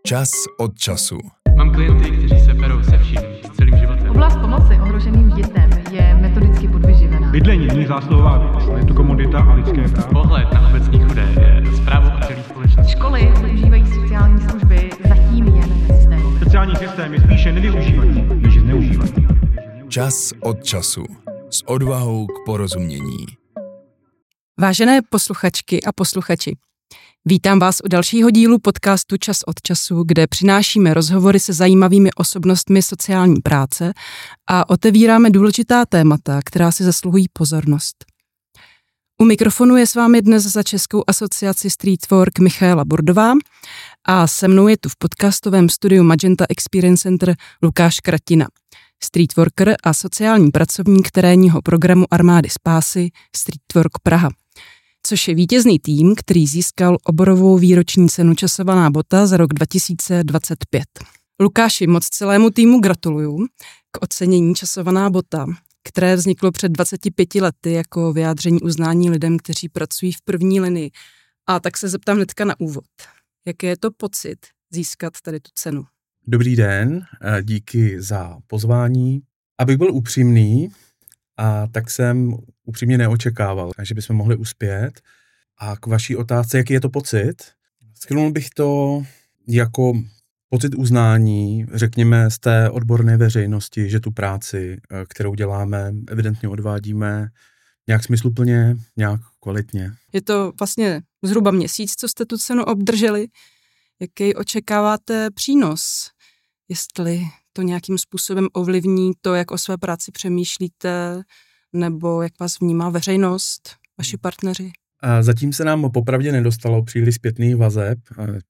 Čas od času. Mám klienty, kteří se perou se vším, s celým životem. Oblast pomoci ohroženým dětem je metodicky podvyživená. Bydlení není zásluhová věc, je to komodita a lidské právo. Pohled na obecní chudé je zprávou o celé společnosti. Školy využívají sociální služby zatím jen nesystémově. Sociální systém je spíše nevyužívaný, než zneužívaný. Čas od času. S odvahou k porozumění. Vážené posluchačky a posluchači, vítám vás u dalšího dílu podcastu Čas od času, kde přinášíme rozhovory se zajímavými osobnostmi sociální práce a otevíráme důležitá témata, která si zasluhují pozornost. U mikrofonu je s vámi dnes za Českou asociaci Streetwork Michaela Burdová a se mnou je tu v podcastovém studiu Magenta Experience Center Lukáš Kratina, streetworker a sociální pracovník terénního programu Armády spásy Streetwork Praha, což je vítězný tým, který získal oborovou výroční cenu Časovaná bota za rok 2025. Lukáši, moc celému týmu gratuluju k ocenění Časovaná bota, které vzniklo před 25 lety jako vyjádření uznání lidem, kteří pracují v první linii. A tak se zeptám hnedka na úvod. Jaký je to pocit získat tady tu cenu? Dobrý den, díky za pozvání. Abych byl upřímný, tak jsem upřímně neočekával, že bychom mohli uspět. A k vaší otázce, jaký je to pocit? Shrnul bych to jako pocit uznání, řekněme, z té odborné veřejnosti, že tu práci, kterou děláme, evidentně odvádíme nějak smysluplně, nějak kvalitně. Je to vlastně zhruba měsíc, co jste tu cenu obdrželi. Jaký očekáváte přínos? Jestli to nějakým způsobem ovlivní to, jak o své práci přemýšlíte, nebo jak vás vnímá veřejnost, vaši partneři? Zatím se nám popravdě nedostalo příliš zpětných vazeb,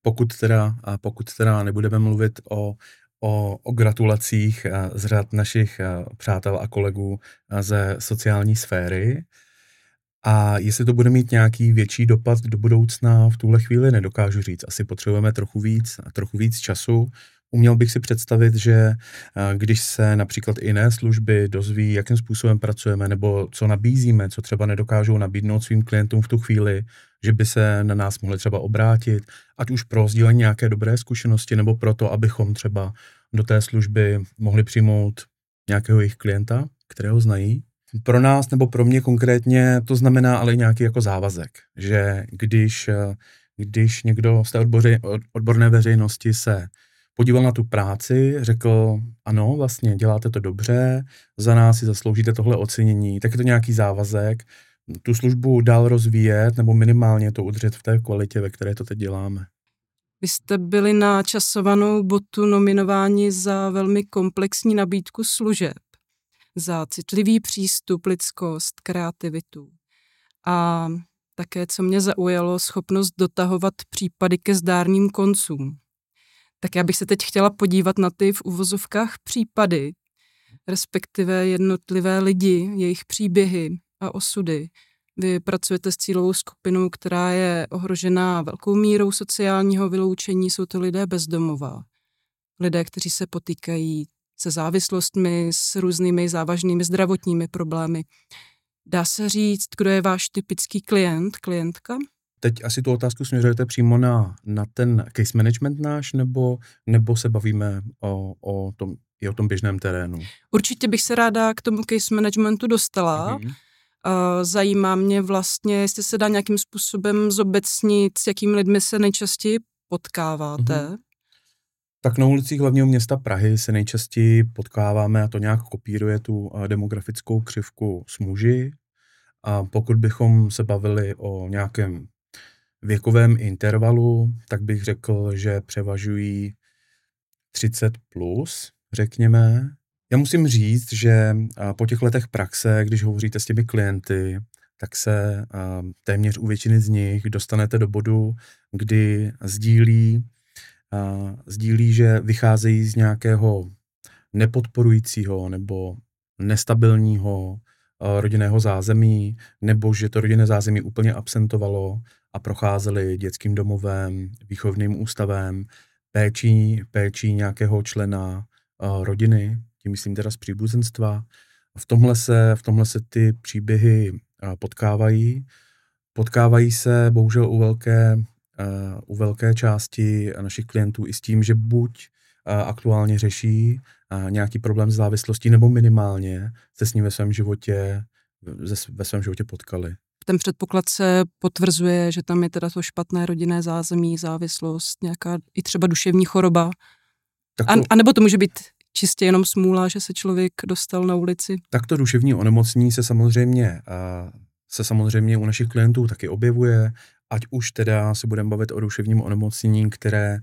pokud teda nebudeme mluvit o gratulacích z řad našich přátel a kolegů ze sociální sféry. A jestli to bude mít nějaký větší dopad do budoucna, v tuhle chvíli nedokážu říct. Asi potřebujeme trochu víc času. Uměl bych si představit, že když se například jiné služby dozví, jakým způsobem pracujeme, nebo co nabízíme, co třeba nedokážou nabídnout svým klientům v tu chvíli, že by se na nás mohli třeba obrátit, ať už pro sdílení nějaké dobré zkušenosti, nebo proto, abychom třeba do té služby mohli přijmout nějakého jejich klienta, kterého znají. Pro nás nebo pro mě konkrétně to znamená ale nějaký jako závazek, že když někdo z té odborné veřejnosti se podíval na tu práci, řekl, ano, vlastně děláte to dobře, za nás si zasloužíte tohle ocenění, tak je to nějaký závazek, tu službu dál rozvíjet nebo minimálně to udržet v té kvalitě, ve které to teď děláme. Vy jste byli na Časovanou botu nominováni za velmi komplexní nabídku služeb, za citlivý přístup, lidskost, kreativitu a také, co mě zaujalo, schopnost dotahovat případy ke zdárným koncům. Tak já bych se teď chtěla podívat na ty v uvozovkách případy, respektive jednotlivé lidi, jejich příběhy a osudy. Vy pracujete s cílovou skupinou, která je ohrožená velkou mírou sociálního vyloučení, jsou to lidé bezdomová. Lidé, kteří se potýkají se závislostmi, s různými závažnými zdravotními problémy. Dá se říct, kdo je váš typický klient, klientka? Teď asi tu otázku směřujete přímo na ten case management náš, nebo se bavíme o tom běžném terénu? Určitě bych se ráda k tomu case managementu dostala. Zajímá mě vlastně, jestli se dá nějakým způsobem zobecnit, s jakými lidmi se nejčastěji potkáváte. Tak na ulicích hlavního města Prahy se nejčastěji potkáváme a to nějak kopíruje tu demografickou křivku s muži. A pokud bychom se bavili o nějakém věkovém intervalu, tak bych řekl, že převažují 30+, řekněme. Já musím říct, že po těch letech praxe, když hovoříte s těmi klienty, tak se téměř u většiny z nich dostanete do bodu, kdy sdílí, že vycházejí z nějakého nepodporujícího nebo nestabilního rodinného zázemí, nebo že to rodinné zázemí úplně absentovalo a procházeli dětským domovem, výchovným ústavem, péčí nějakého člena rodiny, tím myslím teda z příbuzenstva. V tomhle se ty příběhy potkávají. Potkávají se bohužel u velké u velké části našich klientů i s tím, že buď aktuálně řeší nějaký problém s závislostí, nebo minimálně se s ním ve svém životě potkali. Ten předpoklad se potvrzuje, že tam je teda to špatné rodinné zázemí, závislost, nějaká i třeba duševní choroba. A nebo to může být čistě jenom smůla, že se člověk dostal na ulici? Tak to duševní onemocnění se samozřejmě u našich klientů taky objevuje, ať už teda se budeme bavit o duševním onemocnění, které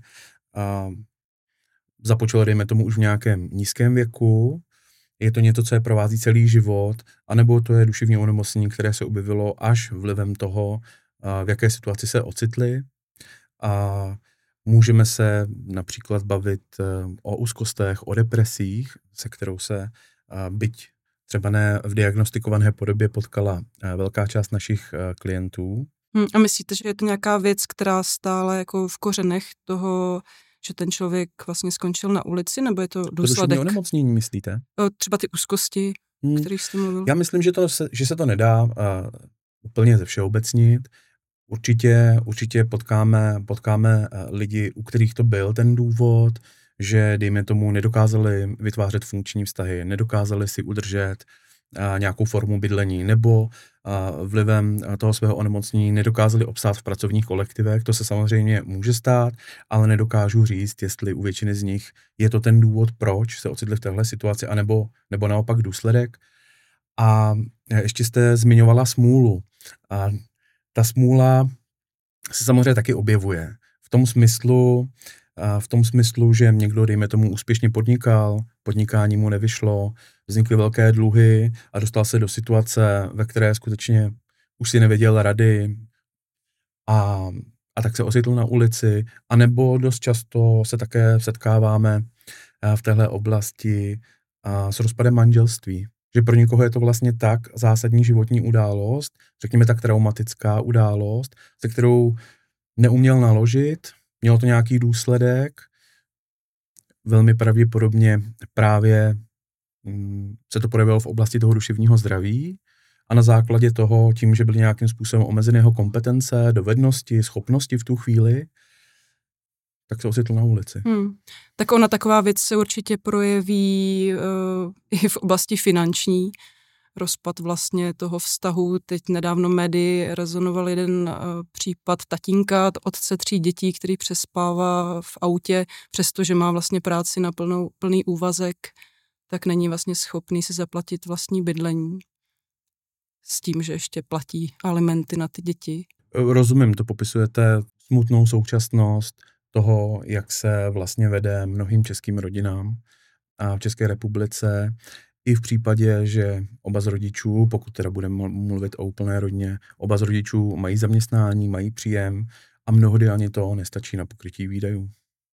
započalo, dejme tomu, už v nějakém nízkém věku, je to něco, co je provází celý život, anebo to je duševní onemocnění, které se objevilo až vlivem toho, v jaké situaci se ocitli. A můžeme se například bavit o úzkostech, o depresích, se kterou se byť třeba ne v diagnostikované podobě potkala velká část našich klientů. A myslíte, že je to nějaká věc, která stále jako v kořenech toho, že ten člověk vlastně skončil na ulici, nebo je to důsledek? To duševní onemocnění, myslíte? Třeba ty úzkosti, kterých jste mluvil. Já myslím, že se to nedá úplně zevšeobecnit. Určitě potkáme lidi, u kterých to byl ten důvod, že, dejme tomu, nedokázali vytvářet funkční vztahy, nedokázali si udržet nějakou formu bydlení, nebo vlivem toho svého onemocnění nedokázali obstát v pracovních kolektivech. To se samozřejmě může stát, ale nedokážu říct, jestli u většiny z nich je to ten důvod, proč se ocitli v téhle situaci, anebo naopak důsledek. A ještě jste zmiňovala smůlu. A ta smůla se samozřejmě taky objevuje. V tom smyslu, že někdo, dejme tomu, úspěšně podnikal, podnikání mu nevyšlo, vznikly velké dluhy a dostal se do situace, ve které skutečně už si nevěděl rady a tak se ocitl na ulici, anebo dost často se také setkáváme v téhle oblasti s rozpadem manželství. Že pro někoho je to vlastně tak zásadní životní událost, řekněme tak traumatická událost, se kterou neuměl naložit, mělo to nějaký důsledek, velmi pravděpodobně právě se to projevilo v oblasti toho duševního zdraví a na základě toho, tím, že byly nějakým způsobem omezeny jeho kompetence, dovednosti, schopnosti v tu chvíli, tak se ocitl na ulici. Tak ona taková věc se určitě projeví i v oblasti finanční. Rozpad vlastně toho vztahu. Teď nedávno médii rezonoval jeden případ tatínka, otce 3 dětí, který přespává v autě, přestože má vlastně práci na plný úvazek, tak není vlastně schopný si zaplatit vlastní bydlení. S tím, že ještě platí alimenty na ty děti. Rozumím, to popisujete smutnou současnost toho, jak se vlastně vede mnohým českým rodinám a v České republice. I v případě, že oba z rodičů, pokud teda budeme mluvit o úplné rodině, oba z rodičů mají zaměstnání, mají příjem a mnohdy ani to nestačí na pokrytí výdajů.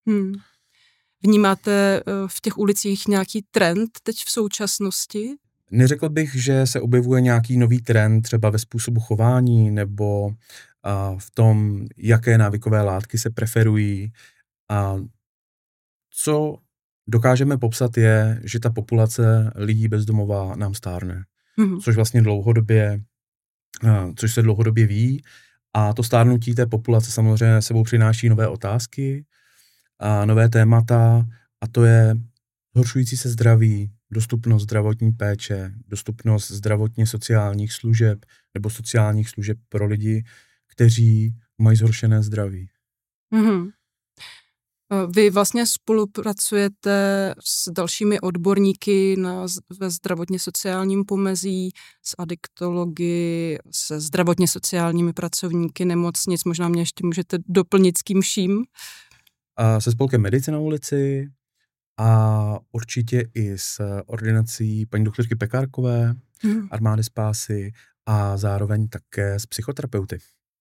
Vnímáte v těch ulicích nějaký trend teď v současnosti? Neřekl bych, že se objevuje nějaký nový trend třeba ve způsobu chování nebo v tom, jaké návykové látky se preferují. A co dokážeme popsat je, že ta populace lidí bezdomová nám stárne. Což vlastně což se dlouhodobě ví. A to stárnutí té populace samozřejmě sebou přináší nové otázky a nové témata, a to je zhoršující se zdraví, dostupnost zdravotní péče, dostupnost zdravotně sociálních služeb nebo sociálních služeb pro lidi, kteří mají zhoršené zdraví. Vy vlastně spolupracujete s dalšími odborníky ve zdravotně sociálním pomezí, s adiktology, se zdravotně sociálními pracovníky nemocnic. Možná mě ještě můžete doplnit s kým vším? Se spolkem Medici na ulici a určitě i s ordinací paní doktorky Pekárkové, Armády spásy a zároveň také s psychoterapeuty.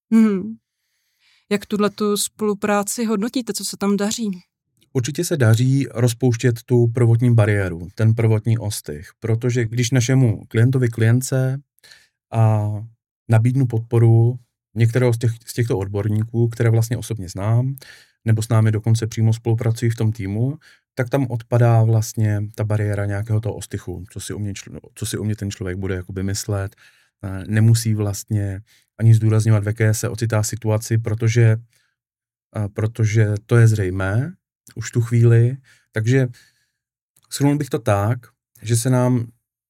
Jak tuhletu spolupráci hodnotíte, co se tam daří? Určitě se daří rozpouštět tu prvotní bariéru, ten prvotní ostych, protože když našemu klientce nabídnu podporu některého z těchto odborníků, které vlastně osobně znám, nebo s námi dokonce přímo spolupracují v tom týmu, tak tam odpadá vlastně ta bariéra nějakého toho ostychu, co si o mě ten člověk bude jakoby myslet. Nemusí vlastně ani zdůrazňovat, v jaké se ocitá situaci, protože protože to je zřejmé už tu chvíli. Takže shrnul bych to tak, že se nám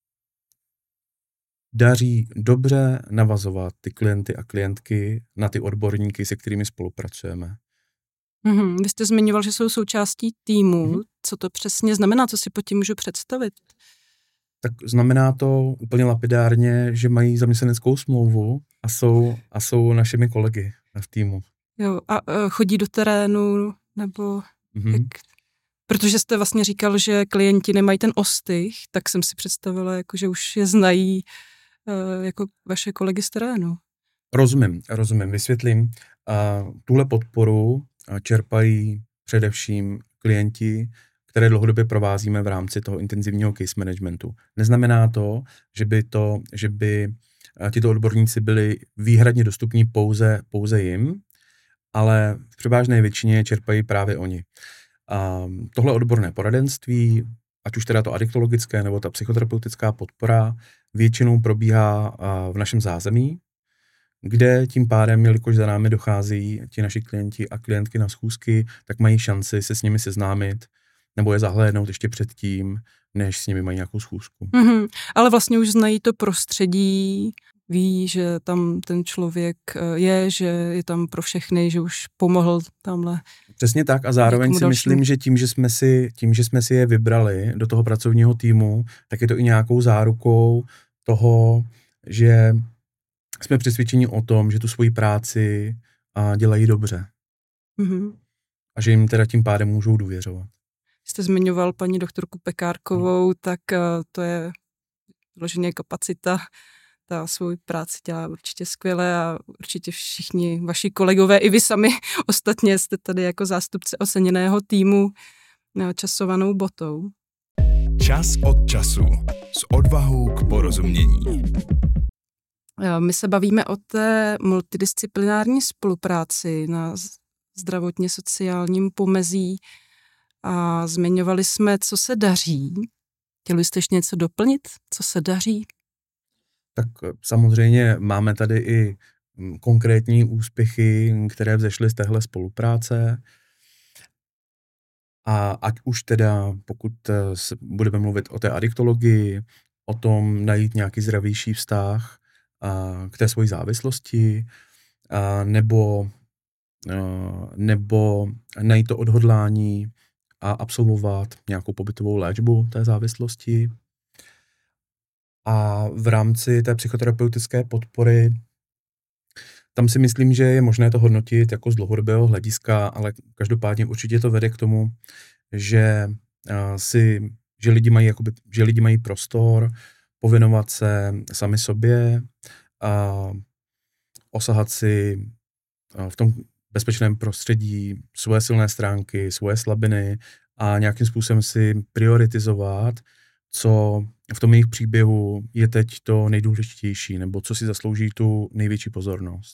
daří dobře navazovat ty klienty a klientky na ty odborníky, se kterými spolupracujeme. Vy jste zmiňoval, že jsou součástí týmu. Co to přesně znamená? Co si pod tím můžu představit? Tak znamená to úplně lapidárně, že mají zaměstnaneckou smlouvu a jsou našimi kolegy v týmu. Jo, a chodí do terénu, nebo jak? Protože jste vlastně říkal, že klienti nemají ten ostych, tak jsem si představila, jako, že už je znají jako vaše kolegy z terénu. Rozumím, vysvětlím. Tuhle podporu čerpají především klienti, které dlouhodobě provázíme v rámci toho intenzivního case managementu. Neznamená to, že by tito odborníci byli výhradně dostupní pouze jim, ale v převážné většině čerpají právě oni. Tohle odborné poradenství, ať už teda to adiktologické nebo ta psychoterapeutická podpora, většinou probíhá v našem zázemí, kde tím pádem, jelikož za námi docházejí ti naši klienti a klientky na schůzky, tak mají šanci se s nimi seznámit nebo je zahlédnout ještě předtím, než s nimi mají nějakou schůzku. Ale vlastně už znají to prostředí, ví, že tam ten člověk je, že je tam pro všechny, že už pomohl tamhle. Přesně tak a zároveň si myslím, že tím, že jsme si je vybrali do toho pracovního týmu, tak je to i nějakou zárukou toho, že jsme přesvědčeni o tom, že tu svoji práci dělají dobře. A že jim teda tím pádem můžou důvěřovat. Jste zmiňoval paní doktorku Pekárkovou, tak to je vloženě kapacita. Ta svou práci dělá určitě skvěle a určitě všichni vaši kolegové, i vy sami ostatně jste tady jako zástupce oceněného týmu časovanou botou. Čas od času. S odvahou k porozumění. My se bavíme o té multidisciplinární spolupráci na zdravotně sociálním pomezí a zmiňovali jsme, co se daří. Chtěli jste ještě něco doplnit? Co se daří? Tak samozřejmě máme tady i konkrétní úspěchy, které vzešly z téhle spolupráce. A ať už teda, pokud budeme mluvit o té adiktologii, o tom najít nějaký zdravější vztah k té svojí závislosti, nebo najít to odhodlání a absolvovat nějakou pobytovou léčbu té závislosti. A v rámci té psychoterapeutické podpory, tam si myslím, že je možné to hodnotit jako z dlouhodobého hlediska, ale každopádně určitě to vede k tomu, že lidi mají prostor pověnovat se sami sobě a osahat si v tom bezpečném prostředí svoje silné stránky, svoje slabiny a nějakým způsobem si prioritizovat, co v tom jejich příběhu je teď to nejdůležitější, nebo co si zaslouží tu největší pozornost.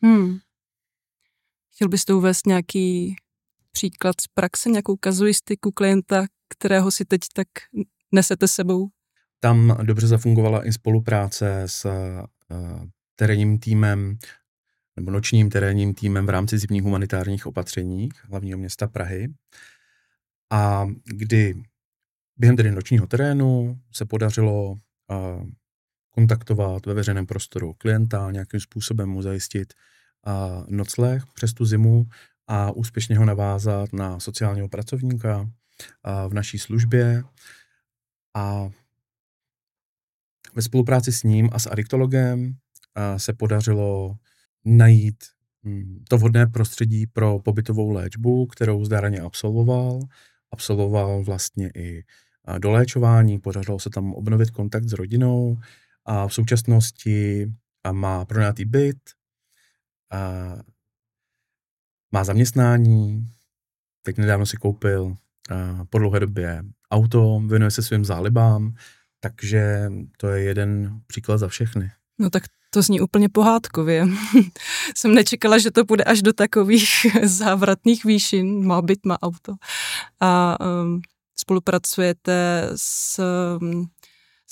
Chtěl byste uvést nějaký příklad z praxe, nějakou kazuistiku klienta, kterého si teď tak nesete sebou? Tam dobře zafungovala i spolupráce s terénním týmem, nebo nočním terénním týmem v rámci zimních humanitárních opatření hlavního města Prahy. A kdy během tedy nočního terénu se podařilo kontaktovat ve veřejném prostoru klienta, nějakým způsobem mu zajistit nocleh přes tu zimu a úspěšně ho navázat na sociálního pracovníka v naší službě. A ve spolupráci s ním a s adiktologem se podařilo najít to vhodné prostředí pro pobytovou léčbu, kterou zdáraně absolvoval. Absolvoval vlastně i doléčování, podařilo se tam obnovit kontakt s rodinou a v současnosti má pronajatý byt, má zaměstnání, teď nedávno si koupil po dlouhé době auto, věnuje se svým zálibám, takže to je jeden příklad za všechny. No tak to zní úplně pohádkově. Jsem nečekala, že to půjde až do takových závratných výšin. Má byt, má auto. A spolupracujete s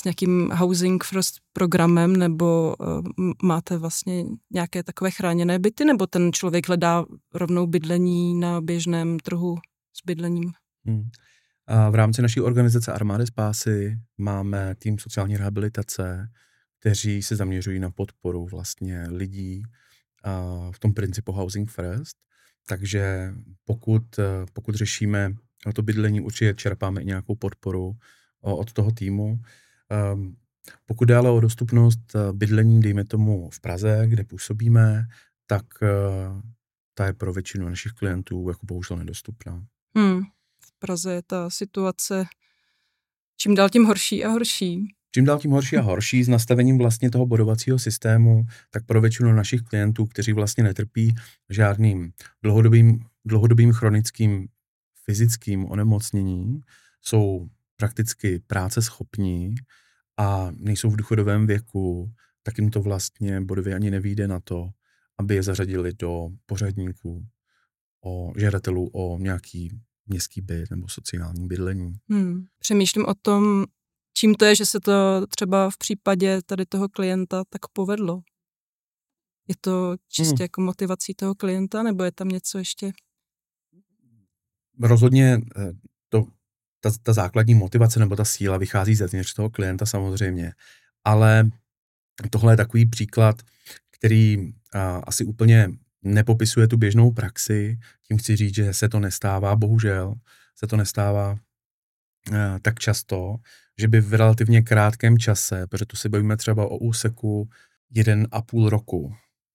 s nějakým housing first programem, nebo máte vlastně nějaké takové chráněné byty, nebo ten člověk hledá rovnou bydlení na běžném trhu s bydlením? A v rámci naší organizace Armády spásy máme tým sociální rehabilitace, kteří se zaměřují na podporu vlastně lidí v tom principu housing first. Takže pokud řešíme to bydlení, určitě čerpáme i nějakou podporu od toho týmu. Pokud jde ale o dostupnost bydlení, dejme tomu v Praze, kde působíme, tak ta je pro většinu našich klientů jako bohužel nedostupná. V Praze je ta situace čím dál tím horší a horší. Čím dál tím horší a horší s nastavením vlastně toho bodovacího systému, tak pro většinu našich klientů, kteří vlastně netrpí žádným dlouhodobým chronickým fyzickým onemocněním, jsou prakticky práce schopní a nejsou v důchodovém věku, tak jim to vlastně bodově ani nevyjde na to, aby je zařadili do pořadníků o žadatelů o nějaký městský byt nebo sociální bydlení. Přemýšlím o tom, čím to je, že se to třeba v případě tady toho klienta tak povedlo. Je to čistě jako motivací toho klienta, nebo je tam něco ještě? Rozhodně ta základní motivace nebo ta síla vychází zevnitř toho klienta samozřejmě, ale tohle je takový příklad, který asi úplně nepopisuje tu běžnou praxi. Tím chci říct, že se to nestává, bohužel se to nestává tak často, že by v relativně krátkém čase, protože tu si bavíme třeba o úseku 1,5 roku,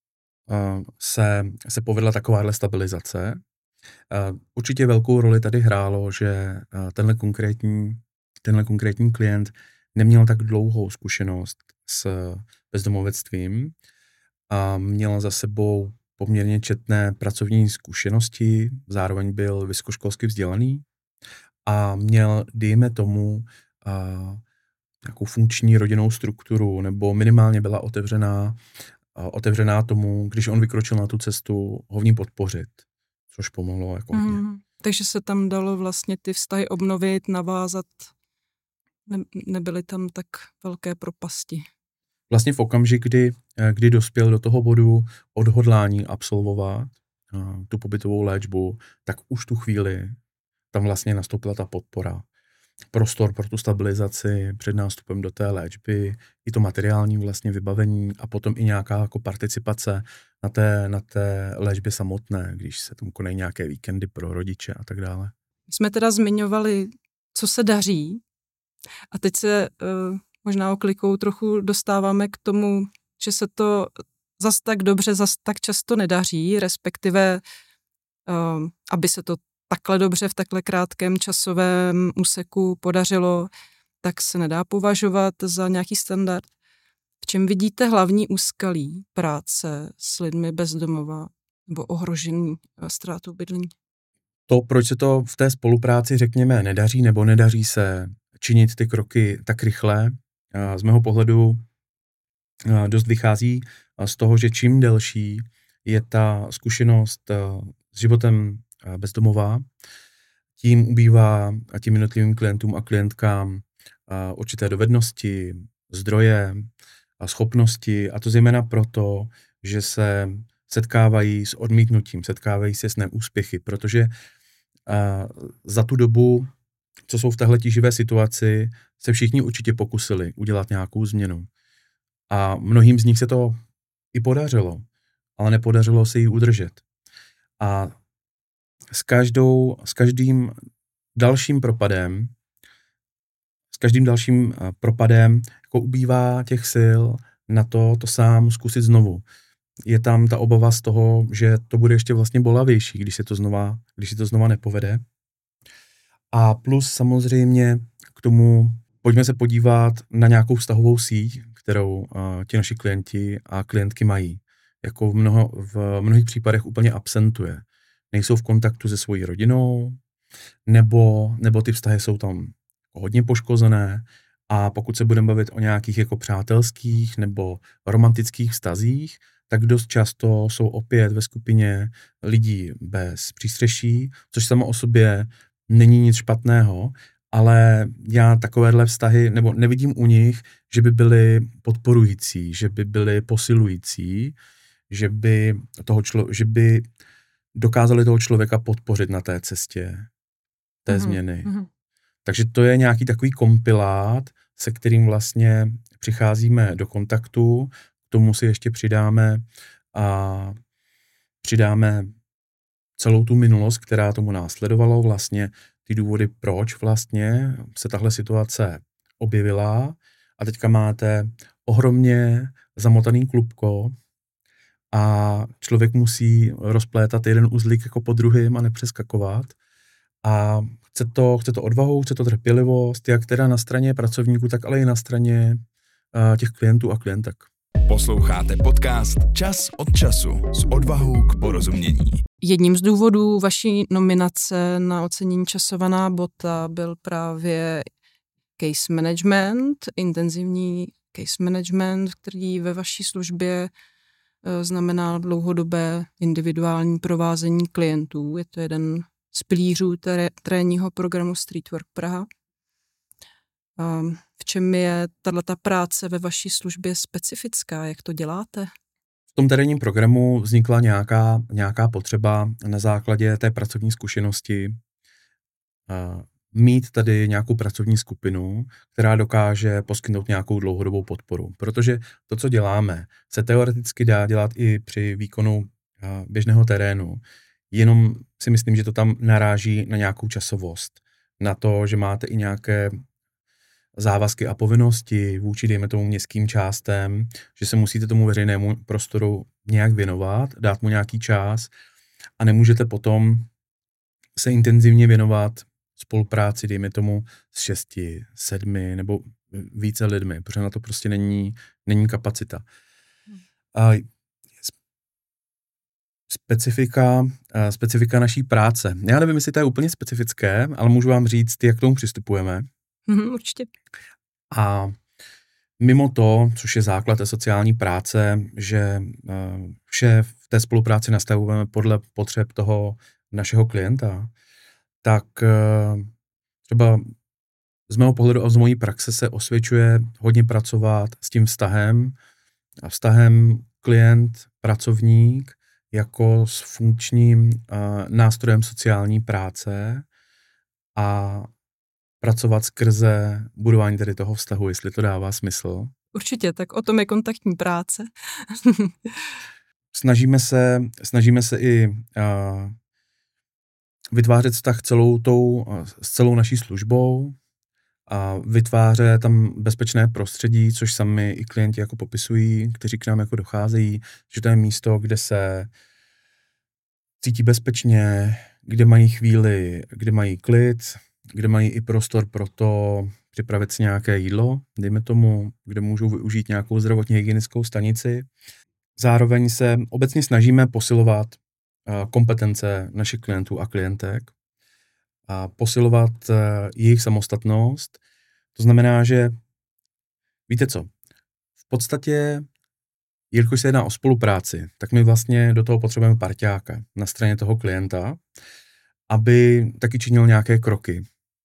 se povedla takováhle stabilizace. Určitě velkou roli tady hrálo, že tenhle konkrétní klient neměl tak dlouhou zkušenost s bezdomovectvím a měl za sebou poměrně četné pracovní zkušenosti, zároveň byl vysokoškolsky vzdělaný a měl, dejme tomu, nějakou funkční rodinnou strukturu, nebo minimálně byla otevřená tomu, když on vykročil na tu cestu, ho v ní podpořit, což pomohlo jako hodně. Takže se tam dalo vlastně ty vztahy obnovit, navázat, nebyly tam tak velké propasti. Vlastně v okamžik, kdy dospěl do toho bodu odhodlání absolvovat tu pobytovou léčbu, tak už tu chvíli tam vlastně nastoupila ta podpora. Prostor pro tu stabilizaci před nástupem do té léčby, i to materiální vlastně vybavení a potom i nějaká jako participace na té léčbě samotné, když se tam konají nějaké víkendy pro rodiče a tak dále. Jsme teda zmiňovali, co se daří a teď se možná oklikou trochu dostáváme k tomu, že se to zas tak dobře, zas tak často nedaří, respektive aby se to takhle dobře v takhle krátkém časovém úseku podařilo, tak se nedá považovat za nějaký standard. V čem vidíte hlavní úskalí práce s lidmi bez domova nebo ohrožení ztrátou bydlení? To, proč se to v té spolupráci, řekněme, nedaří nebo nedaří se činit ty kroky tak rychle, z mého pohledu dost vychází z toho, že čím delší je ta zkušenost s životem bezdomová, tím ubývá a tím jednotlivým klientům a klientkám určité dovednosti, zdroje a schopnosti, a to zejména proto, že se setkávají s odmítnutím, setkávají se s neúspěchy, protože za tu dobu, co jsou v téhle tíživé situaci, se všichni určitě pokusili udělat nějakou změnu. A mnohým z nich se to i podařilo, ale nepodařilo se ji udržet. A s každým dalším propadem jako ubývá těch sil na to sám zkusit znovu. Je tam ta obava z toho, že to bude ještě vlastně bolavější, když se to znova nepovede. A plus samozřejmě k tomu pojďme se podívat na nějakou vztahovou síť, kterou ti naši klienti a klientky mají. Jako v mnohých případech úplně absentuje. Nejsou v kontaktu se svojí rodinou, nebo ty vztahy jsou tam hodně poškozené, a pokud se budeme bavit o nějakých jako přátelských nebo romantických vztazích, tak dost často jsou opět ve skupině lidí bez přístřeší, což samo o sobě není nic špatného, ale já takovéhle vztahy, nebo nevidím u nich, že by byly podporující, že by byly posilující, že by dokázali toho člověka podpořit na té cestě té změny. Takže to je nějaký takový kompilát, se kterým vlastně přicházíme do kontaktu, k tomu si ještě přidáme celou tu minulost, která tomu následovalo, vlastně ty důvody, proč vlastně se tahle situace objevila, a teďka máte ohromně zamotaný klubko a člověk musí rozplétat jeden uzlík jako po druhým a nepřeskakovat. A chce to odvahu, chce to trpělivost, jak teda na straně pracovníků, tak ale i na straně těch klientů a klientek. Posloucháte podcast Čas od času s odvahou k porozumění. Jedním z důvodů vaší nominace na ocenění Časovaná bota byl právě case management, intenzivní case management, který ve vaší službě znamená dlouhodobé individuální provázení klientů. Je to jeden z pilířů terénního programu Streetwork Praha. V čem je tato práce ve vaší službě specifická? Jak to děláte? V tom terénním programu vznikla nějaká potřeba na základě té pracovní zkušenosti mít tady nějakou pracovní skupinu, která dokáže poskytnout nějakou dlouhodobou podporu. Protože to, co děláme, se teoreticky dá dělat i při výkonu běžného terénu. Jenom si myslím, že to tam naráží na nějakou časovost. Na to, že máte i nějaké závazky a povinnosti vůči, dejme tomu, městským částem, že se musíte tomu veřejnému prostoru nějak věnovat, dát mu nějaký čas a nemůžete potom se intenzivně věnovat spolupráci, dejme tomu, s 6, 7 nebo více lidmi, protože na to prostě není kapacita. Specifika naší práce. Já nevím, jestli to je úplně specifické, ale můžu vám říct, jak k tomu přistupujeme. Určitě. A mimo to, což je základ té sociální práce, že vše v té spolupráci nastavujeme podle potřeb toho našeho klienta, tak třeba z mého pohledu a z mojí praxe se osvědčuje hodně pracovat s tím vztahem klient-pracovník jako s funkčním nástrojem sociální práce a pracovat skrze budování tedy toho vztahu, jestli to dává smysl. Určitě, tak o tom je kontaktní práce. Snažíme se i vytvářet vztah s celou naší službou a vytvářet tam bezpečné prostředí, což sami i klienti jako popisují, kteří k nám jako docházejí, že to je místo, kde se cítí bezpečně, kde mají chvíli, kde mají klid, kde mají i prostor pro to připravit si nějaké jídlo, dejme tomu, kde můžou využít nějakou zdravotně hygienickou stanici. Zároveň se obecně snažíme posilovat kompetence našich klientů a klientek a posilovat jejich samostatnost. To znamená, že víte co, v podstatě, jelikož se jedná o spolupráci, tak my vlastně do toho potřebujeme parťáka na straně toho klienta, aby taky činil nějaké kroky.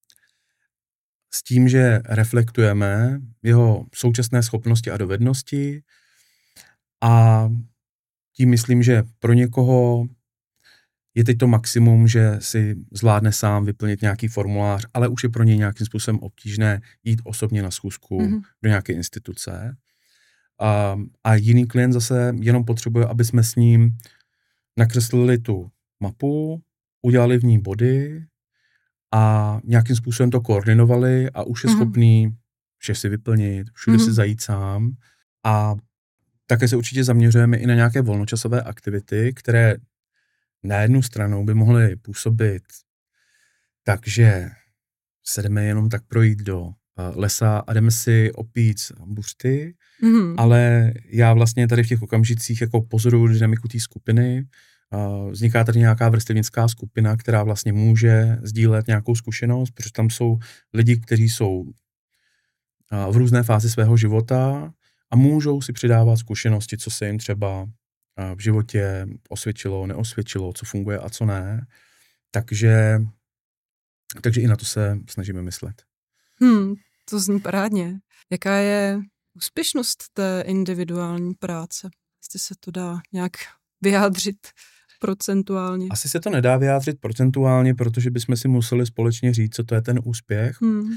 S tím, že reflektujeme jeho současné schopnosti a dovednosti a tím myslím, že pro někoho je teď to maximum, že si zvládne sám vyplnit nějaký formulář, ale už je pro něj nějakým způsobem obtížné jít osobně na schůzku do nějaké instituce. A jiný klient zase jenom potřebuje, aby jsme s ním nakreslili tu mapu, udělali v ní body a nějakým způsobem to koordinovali a už je schopný vše si vyplnit, všude si zajít sám. A také se určitě zaměřujeme i na nějaké volnočasové aktivity, které na jednu stranu by mohly působit takže se jdeme jenom tak projít do lesa a jdeme si opít buřty, ale já vlastně tady v těch okamžicích jako pozoruju dynamiku té skupiny. Vzniká tady nějaká vrstevnická skupina, která vlastně může sdílet nějakou zkušenost, protože tam jsou lidi, kteří jsou v různé fázi svého života a můžou si přidávat zkušenosti, co se jim třeba v životě osvědčilo, neosvědčilo, co funguje a co ne. Takže Takže i na to se snažíme myslet. To zní parádně. Jaká je úspěšnost té individuální práce? Jestli se to dá nějak vyjádřit procentuálně? Asi se to nedá vyjádřit procentuálně, protože bychom si museli společně říct, co to je ten úspěch.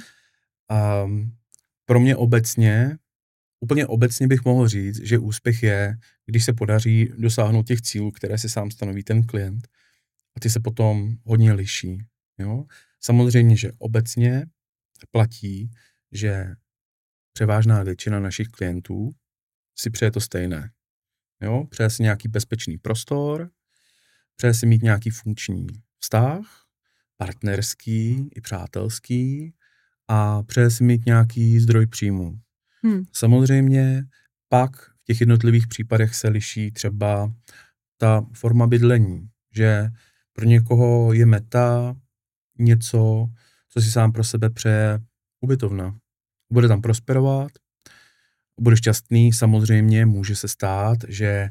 A pro mě úplně obecně bych mohl říct, že úspěch je, když se podaří dosáhnout těch cílů, které si sám stanoví ten klient. A ty se potom hodně liší. Jo? Samozřejmě, že obecně platí, že převážná většina našich klientů si přeje to stejné. Jo? Přeje si nějaký bezpečný prostor, přeje si mít nějaký funkční vztah, partnerský i přátelský, a přeje si mít nějaký zdroj příjmu. Samozřejmě pak v těch jednotlivých případech se liší třeba ta forma bydlení, že pro někoho je meta něco, co si sám pro sebe přeje ubytovna. Bude tam prosperovat, bude šťastný, samozřejmě může se stát, že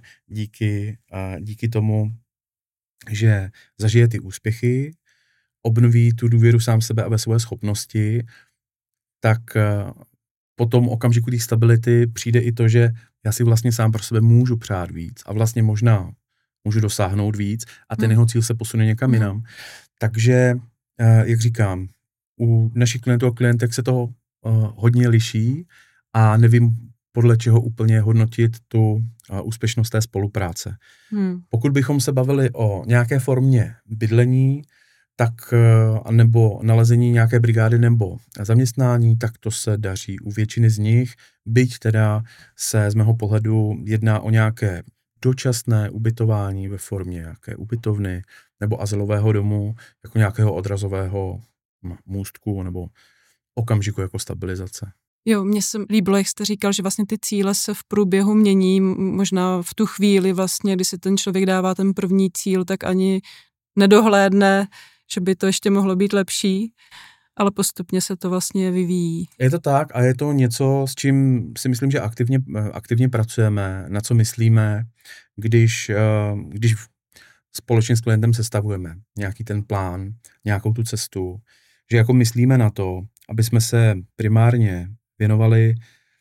díky tomu, že zažije ty úspěchy, obnoví tu důvěru sám sebe a ve své schopnosti, tak po tom okamžiku té stability přijde i to, že já si vlastně sám pro sebe můžu přát víc a vlastně možná můžu dosáhnout víc a ten jeho cíl se posune někam jinam. Takže, jak říkám, u našich klientů a klientek se to hodně liší a nevím, podle čeho úplně hodnotit tu úspěšnost té spolupráce. Pokud bychom se bavili o nějaké formě bydlení, tak nebo nalezení nějaké brigády nebo zaměstnání, tak to se daří u většiny z nich, byť teda se z mého pohledu jedná o nějaké dočasné ubytování ve formě nějaké ubytovny nebo azylového domu, jako nějakého odrazového můstku nebo okamžiku jako stabilizace. Jo, mně se líbilo, jak jste říkal, že vlastně ty cíle se v průběhu mění, možná v tu chvíli vlastně, kdy si ten člověk dává ten první cíl, tak ani nedohlédne, že by to ještě mohlo být lepší, ale postupně se to vlastně vyvíjí. Je to tak a je to něco, s čím si myslím, že aktivně pracujeme, na co myslíme, když společně s klientem sestavujeme nějaký ten plán, nějakou tu cestu, že jako myslíme na to, aby jsme se primárně věnovali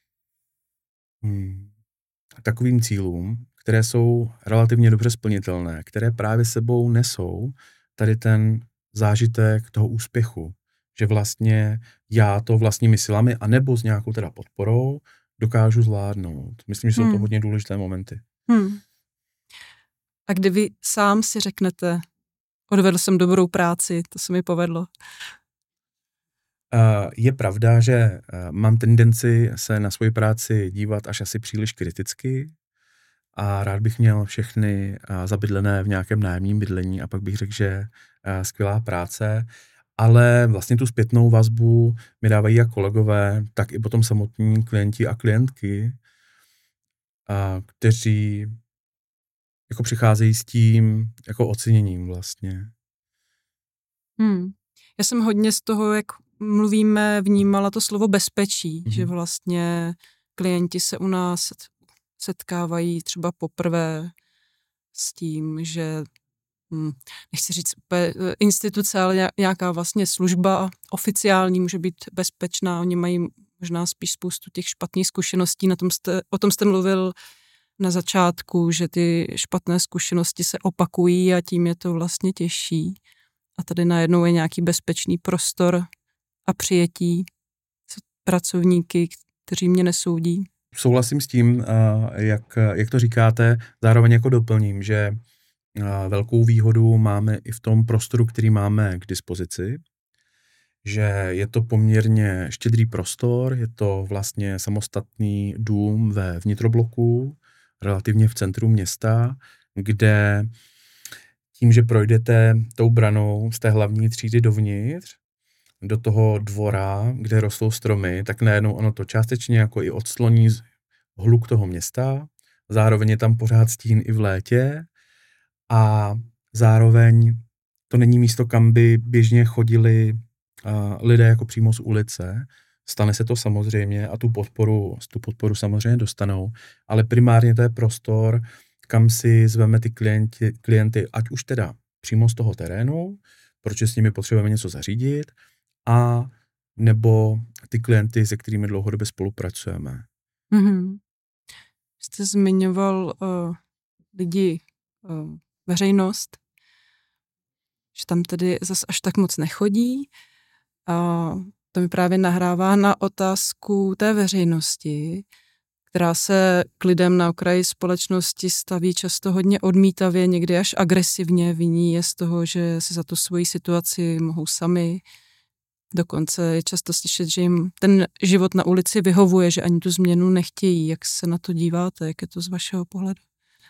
takovým cílům, které jsou relativně dobře splnitelné, které právě sebou nesou tady ten zážitek toho úspěchu, že vlastně já to vlastními silami anebo s nějakou teda podporou dokážu zvládnout. Myslím, že jsou to hodně důležité momenty. A kdy vy sám si řeknete, odvedl jsem dobrou práci, to se mi povedlo? Je pravda, že mám tendenci se na svoji práci dívat až asi příliš kriticky a rád bych měl všechny zabydlené v nějakém nájemním bydlení a pak bych řekl, že skvělá práce, ale vlastně tu zpětnou vazbu mi dávají jak kolegové, tak i potom samotní klienti a klientky, kteří jako přicházejí s tím jako oceněním vlastně. Já jsem hodně z toho, jak mluvíme, vnímala to slovo bezpečí, že vlastně klienti se u nás setkávají třeba poprvé s tím, že nechci říct úplně instituce, ale nějaká vlastně služba oficiální může být bezpečná. Oni mají možná spíš spoustu těch špatných zkušeností. O tom jste mluvil na začátku, že ty špatné zkušenosti se opakují a tím je to vlastně těžší. A tady najednou je nějaký bezpečný prostor a přijetí pracovníky, kteří mě nesoudí. Souhlasím s tím, jak to říkáte, zároveň jako doplním, že velkou výhodu máme i v tom prostoru, který máme k dispozici, že je to poměrně štědrý prostor, je to vlastně samostatný dům ve vnitrobloku, relativně v centru města, kde tím, že projdete tou branou z té hlavní třídy dovnitř, do toho dvora, kde rostou stromy, tak najednou ono to částečně jako i odsloní hluk toho města, zároveň je tam pořád stín i v létě a zároveň to není místo, kam by běžně chodili lidé jako přímo z ulice. Stane se to samozřejmě a tu podporu samozřejmě dostanou, ale primárně to je prostor, kam si zveme ty klienty, ať už teda přímo z toho terénu, protože s nimi potřebujeme něco zařídit, a nebo ty klienty, se kterými dlouhodobě spolupracujeme. Mm-hmm. Jste zmiňoval lidi, veřejnost, že tam tedy zas až tak moc nechodí. A to mi právě nahrává na otázku té veřejnosti, která se k lidem na okraji společnosti staví často hodně odmítavě, někdy až agresivně, viní je z toho, že si za tu svoji situaci mohou sami. Dokonce je často slyšet, že jim ten život na ulici vyhovuje, že ani tu změnu nechtějí. Jak se na to díváte? Jak je to z vašeho pohledu?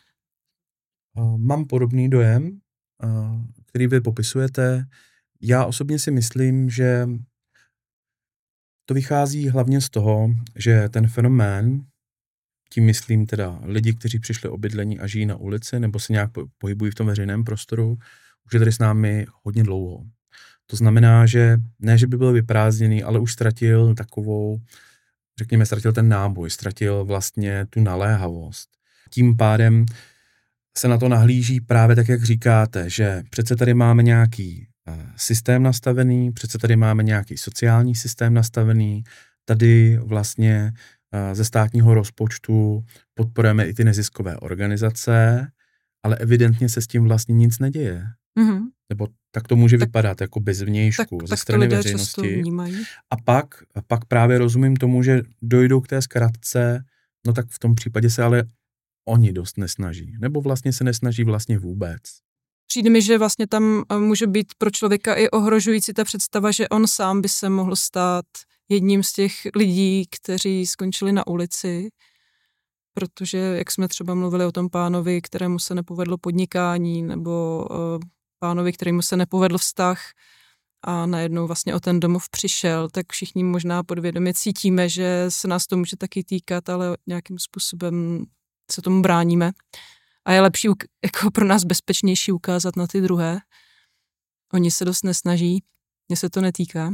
Mám podobný dojem, který vy popisujete. Já osobně si myslím, že to vychází hlavně z toho, že ten fenomén, tím myslím teda lidi, kteří přišli o bydlení a žijí na ulici nebo se nějak pohybují v tom veřejném prostoru, už je tady s námi hodně dlouho. To znamená, že ne, že by byl vyprázdněný, ale už ztratil takovou, řekněme, ztratil ten náboj, ztratil vlastně tu naléhavost. Tím pádem se na to nahlíží právě tak, jak říkáte, že přece tady máme nějaký systém nastavený, přece tady máme nějaký sociální systém nastavený, tady vlastně ze státního rozpočtu podporujeme i ty neziskové organizace, ale evidentně se s tím vlastně nic neděje. Mm-hmm. Nebo tak to může vypadat jako bez vnějšku ze strany veřejnosti. A pak právě rozumím tomu, že dojdou k té zkratce, no tak v tom případě se ale oni dost nesnaží. Nebo vlastně se nesnaží vlastně vůbec. Přijde mi, že vlastně tam může být pro člověka i ohrožující ta představa, že on sám by se mohl stát jedním z těch lidí, kteří skončili na ulici, protože jak jsme třeba mluvili o tom pánovi, kterému se nepovedlo podnikání, nebo pánovi, kterému se nepovedl vztah a najednou vlastně o ten domov přišel, tak všichni možná podvědomě cítíme, že se nás to může taky týkat, ale nějakým způsobem se tomu bráníme. A je lepší, jako pro nás bezpečnější ukázat na ty druhé. Oni se dost nesnaží, mně se to netýká.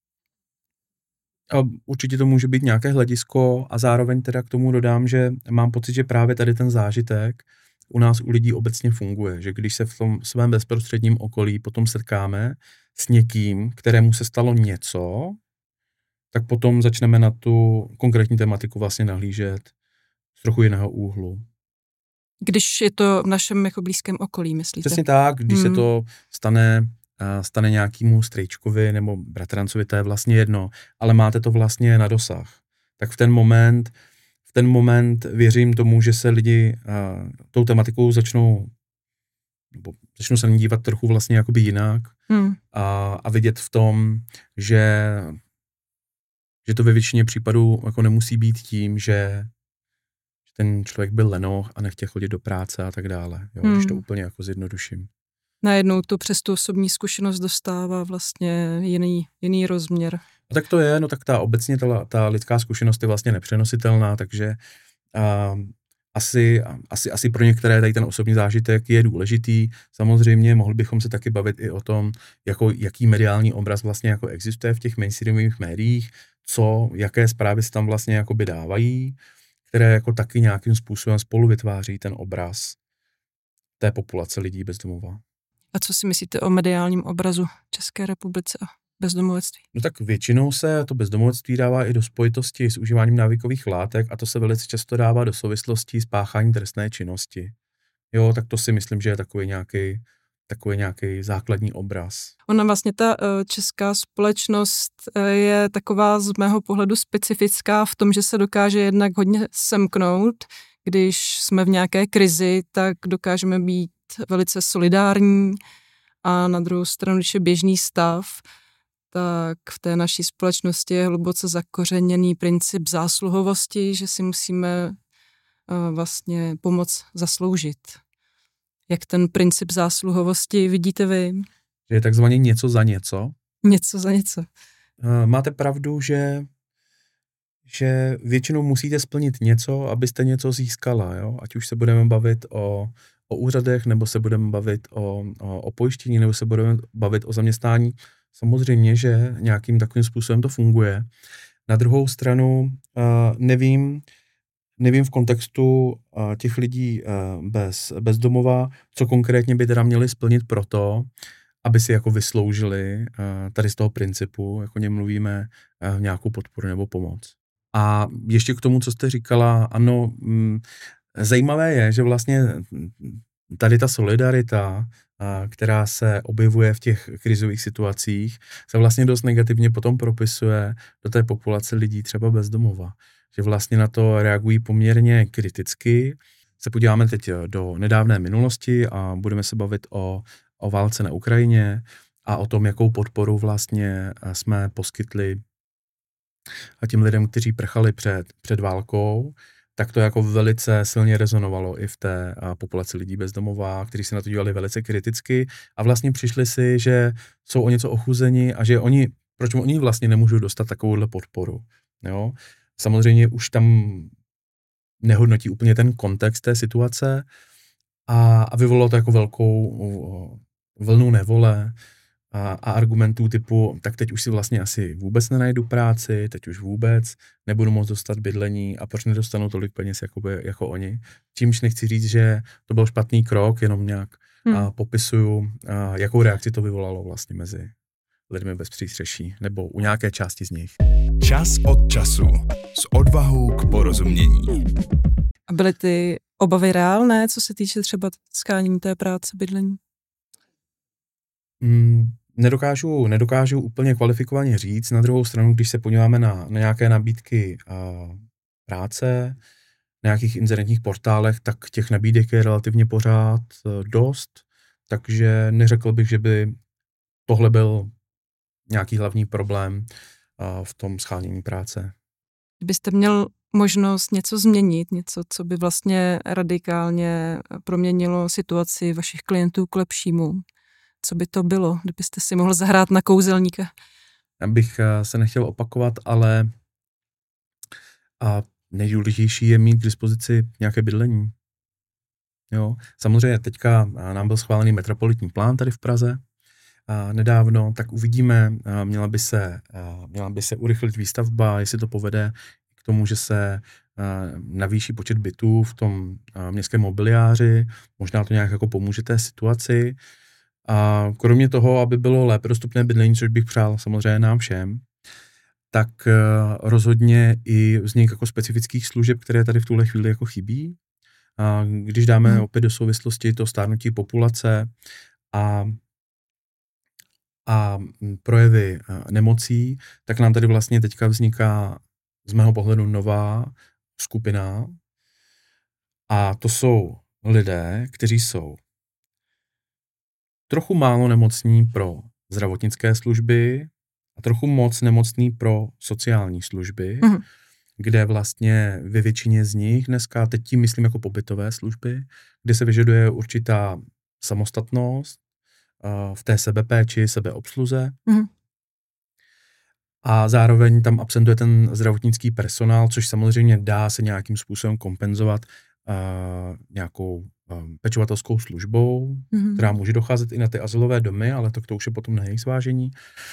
A určitě to může být nějaké hledisko a zároveň teda k tomu dodám, že mám pocit, že právě tady ten zážitek u nás u lidí obecně funguje, že když se v tom svém bezprostředním okolí potom setkáme s někým, kterému se stalo něco, tak potom začneme na tu konkrétní tematiku vlastně nahlížet z trochu jiného úhlu. Když je to v našem jako blízkém okolí, myslíte? Přesně tak, když se to stane nějakému strejčkovi nebo bratrancovi, to je vlastně jedno, ale máte to vlastně na dosah. Tak v ten moment věřím tomu, že se lidi tou tematikou začnou se na ní dívat trochu vlastně jakoby jinak a vidět v tom, že to ve většině případů jako nemusí být tím, že ten člověk byl lenoch a nechtěl chodit do práce a tak dále, jo, když to úplně jako zjednoduším. Najednou to přes tu osobní zkušenost dostává vlastně jiný rozměr. No tak to je, no tak ta lidská zkušenost je vlastně nepřenositelná, takže asi pro některé tady ten osobní zážitek je důležitý. Samozřejmě mohli bychom se taky bavit i o tom, jaký mediální obraz vlastně jako existuje v těch mainstreamových médiích, jaké zprávy se tam vlastně jakoby dávají, které jako taky nějakým způsobem spolu vytváří ten obraz té populace lidí bez domova. A co si myslíte o mediálním obrazu České republice a bezdomovectví? No tak většinou se to bezdomovectví dává i do spojitosti s užíváním návykových látek a to se velice často dává do souvislosti s pácháním trestné činnosti. Jo, tak to si myslím, že je takový nějaký základní obraz. Ona vlastně ta česká společnost je taková z mého pohledu specifická v tom, že se dokáže jednak hodně semknout. Když jsme v nějaké krizi, tak dokážeme být velice solidární a na druhou stranu, když je běžný stav, tak v té naší společnosti je hluboce zakořeněný princip zásluhovosti, že si musíme vlastně pomoc zasloužit. Jak ten princip zásluhovosti vidíte vy? Že je takzvaně něco za něco. Něco za něco. Máte pravdu, že většinou musíte splnit něco, abyste něco získala. Jo? Ať už se budeme bavit o úřadech, nebo se budeme bavit o pojištění, nebo se budeme bavit o zaměstnání. Samozřejmě, že nějakým takovým způsobem to funguje. Na druhou stranu nevím v kontextu těch lidí bez domova, co konkrétně by teda měli splnit proto, aby si jako vysloužili tady z toho principu, jako něm mluvíme, nějakou podporu nebo pomoc. A ještě k tomu, co jste říkala, ano, zajímavé je, že vlastně tady ta solidarita, která se objevuje v těch krizových situacích, se vlastně dost negativně potom propisuje do té populace lidí třeba bez domova. Že vlastně na to reagují poměrně kriticky. Se podíváme teď do nedávné minulosti a budeme se bavit o válce na Ukrajině a o tom, jakou podporu vlastně jsme poskytli těm lidem, kteří prchali před válkou, tak to jako velice silně rezonovalo i v té populaci lidí bez domova, kteří se na to dívali velice kriticky a vlastně přišli si, že jsou o něco ochuzeni a že proč oni vlastně nemůžou dostat takovouhle podporu. Jo? Samozřejmě už tam nehodnotí úplně ten kontext té situace a vyvolalo to jako velkou vlnu nevole a argumentů typu, tak teď už si vlastně asi vůbec nenajdu práci, teď už vůbec nebudu moct dostat bydlení a proč nedostanu tolik peněz jako oni. Čímž nechci říct, že to byl špatný krok, jenom nějak popisuju, jakou reakci to vyvolalo vlastně mezi lidmi bez přístřeší, nebo u nějaké části z nich. Čas od času. S odvahou k porozumění. A byly ty obavy reálné, co se týče třeba shánění té práce, bydlení? Nedokážu úplně kvalifikovaně říct. Na druhou stranu, když se podíváme na nějaké nabídky práce, na nějakých inzerentních portálech, tak těch nabídek je relativně pořád dost, takže neřekl bych, že by tohle byl nějaký hlavní problém v tom shánění práce. Kdybyste měl možnost něco změnit, něco, co by vlastně radikálně proměnilo situaci vašich klientů k lepšímu, co by to bylo, kdybyste si mohl zahrát na kouzelníka? Já bych se nechtěl opakovat, ale nejdůležitější je mít k dispozici nějaké bydlení. Jo? Samozřejmě teďka nám byl schválený metropolitní plán tady v Praze nedávno, tak uvidíme, měla by se urychlit výstavba, jestli to povede k tomu, že se navýší počet bytů v tom městském mobiliáři, možná to nějak jako pomůže té situaci. A kromě toho, aby bylo lépe dostupné bydlení, což bych přál samozřejmě nám všem, tak rozhodně i vznik jako specifických služeb, které tady v tuhle chvíli jako chybí. A když dáme opět do souvislosti to stárnutí populace a projevy nemocí, tak nám tady vlastně teďka vzniká z mého pohledu nová skupina a to jsou lidé, kteří jsou trochu málo nemocní pro zdravotnické služby a trochu moc nemocný pro sociální služby, kde vlastně ve většině z nich dneska, teď tím myslím jako pobytové služby, kde se vyžaduje určitá samostatnost v té sebepéči, sebeobsluze. A zároveň tam absentuje ten zdravotnický personál, což samozřejmě dá se nějakým způsobem kompenzovat nějakou pečovatelskou službou, která může docházet i na ty azylové domy, ale to už je potom na jejich zvážení.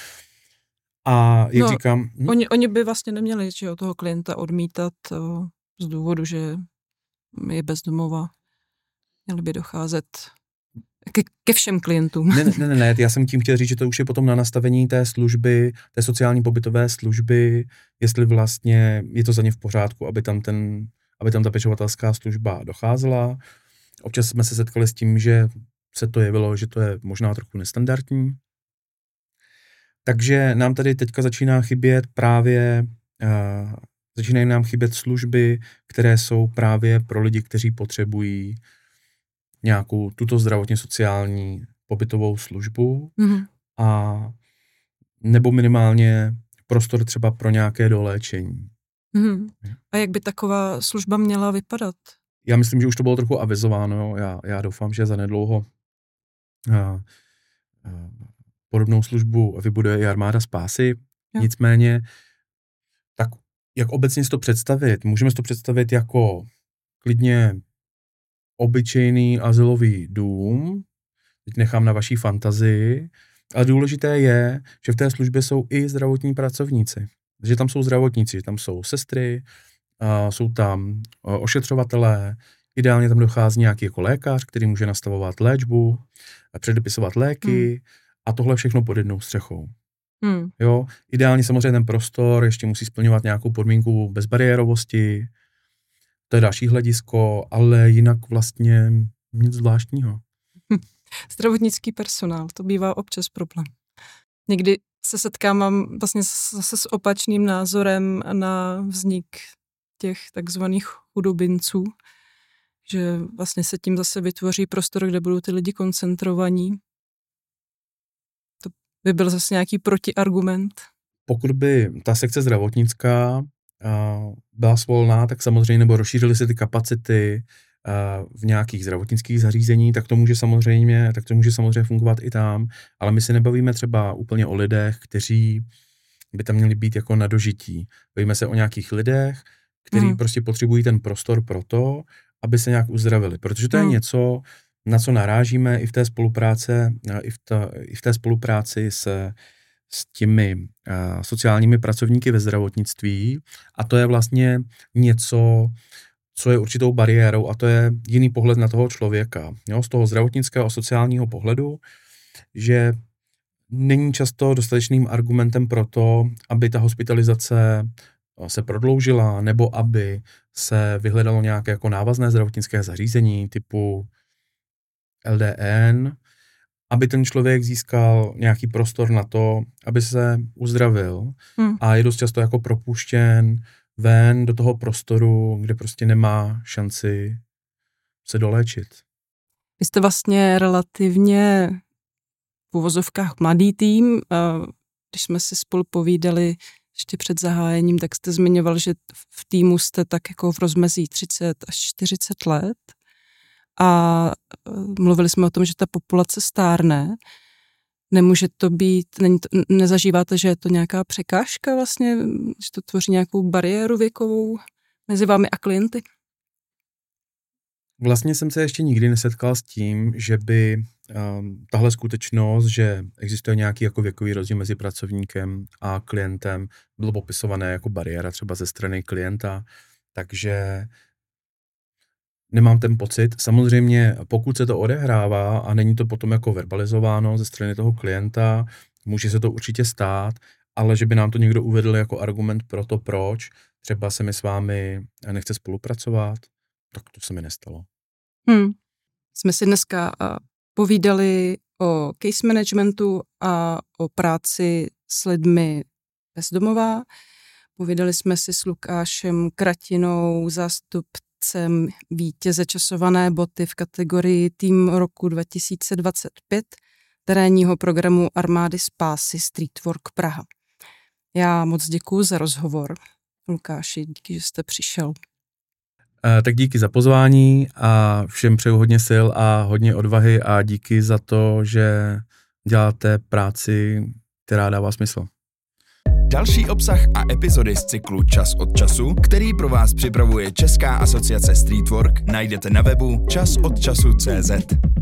A jak říkám... Oni by vlastně neměli toho klienta odmítat z důvodu, že je bezdomova. Měli by docházet ke všem klientům. Ne, já jsem tím chtěl říct, že to už je potom na nastavení té služby, té sociální pobytové služby, jestli vlastně je to za ně v pořádku, aby tam ta pečovatelská služba docházela. Občas jsme se setkali s tím, že se to jevilo, že to je možná trochu nestandardní. Takže nám tady teďka začínají nám chybět služby, které jsou právě pro lidi, kteří potřebují nějakou tuto zdravotně sociální pobytovou službu a nebo minimálně prostor třeba pro nějaké doléčení. A jak by taková služba měla vypadat? Já myslím, že už to bylo trochu avizováno. Já doufám, že zanedlouho podobnou službu vybuduje i Armáda spásy. Nicméně, tak jak obecně si to představit? Můžeme si to představit jako klidně obyčejný azylový dům, teď nechám na vaší fantazii, ale důležité je, že v té službě jsou i zdravotní pracovníci. Že tam jsou zdravotníci, že tam jsou sestry, jsou tam ošetřovatelé, ideálně tam dochází nějaký jako lékař, který může nastavovat léčbu, předepisovat léky a tohle všechno pod jednou střechou. Jo, ideálně samozřejmě ten prostor ještě musí splňovat nějakou podmínku bezbariérovosti, to je další hledisko, ale jinak vlastně nic zvláštního. Zdravotnický personál, to bývá občas problém. Někdy se setkávám vlastně zase s opačným názorem na vznik těch takzvaných chudobinců, že vlastně se tím zase vytvoří prostor, kde budou ty lidi koncentrovaní. To by byl zase nějaký protiargument. Pokud by ta sekce zdravotnická byla svolná, tak samozřejmě, nebo rozšířily se ty kapacity v nějakých zdravotnických zařízení, tak to může samozřejmě fungovat i tam, ale my se nebavíme třeba úplně o lidech, kteří by tam měli být jako na dožití. Bavíme se o nějakých lidech, kteří prostě potřebují ten prostor pro to, aby se nějak uzdravili, protože to je něco, na co narážíme i v té spolupráci s těmi sociálními pracovníky ve zdravotnictví, a to je vlastně něco, co je určitou bariérou, a to je jiný pohled na toho člověka. Jo, z toho zdravotnického a sociálního pohledu, že není často dostatečným argumentem pro to, aby ta hospitalizace se prodloužila, nebo aby se vyhledalo nějaké jako návazné zdravotnické zařízení typu LDN, aby ten člověk získal nějaký prostor na to, aby se uzdravil, a je dost často jako propuštěn ven do toho prostoru, kde prostě nemá šanci se doléčit. Vy jste vlastně relativně v uvozovkách mladý tým. Když jsme si spolu povídali ještě před zahájením, tak jste zmiňoval, že v týmu jste tak jako v rozmezí 30 až 40 let. A mluvili jsme o tom, že ta populace stárne. Nemůže to být, nezažíváte, že je to nějaká překážka vlastně, že to tvoří nějakou bariéru věkovou mezi vámi a klienty? Vlastně jsem se ještě nikdy nesetkal s tím, že by tahle skutečnost, že existuje nějaký jako věkový rozdíl mezi pracovníkem a klientem, bylo popisované jako bariéra třeba ze strany klienta, takže nemám ten pocit. Samozřejmě, pokud se to odehrává a není to potom jako verbalizováno ze strany toho klienta, může se to určitě stát, ale že by nám to někdo uvedl jako argument pro to, proč třeba se mi s vámi nechce spolupracovat, tak to se mi nestalo. Jsme si dneska povídali o case managementu a o práci s lidmi bezdomová. Povídali jsme si s Lukášem Kratinou, zástupcem vítěze časované boty v kategorii Tým roku 2025 terénního programu Armády spásy Streetwork Praha. Já moc děkuju za rozhovor. Lukáši, díky, že jste přišel. Tak díky za pozvání a všem přeju hodně sil a hodně odvahy a díky za to, že děláte práci, která dává smysl. Další obsah a epizody z cyklu Čas od času, který pro vás připravuje Česká asociace Streetwork, najdete na webu časodčasu.cz.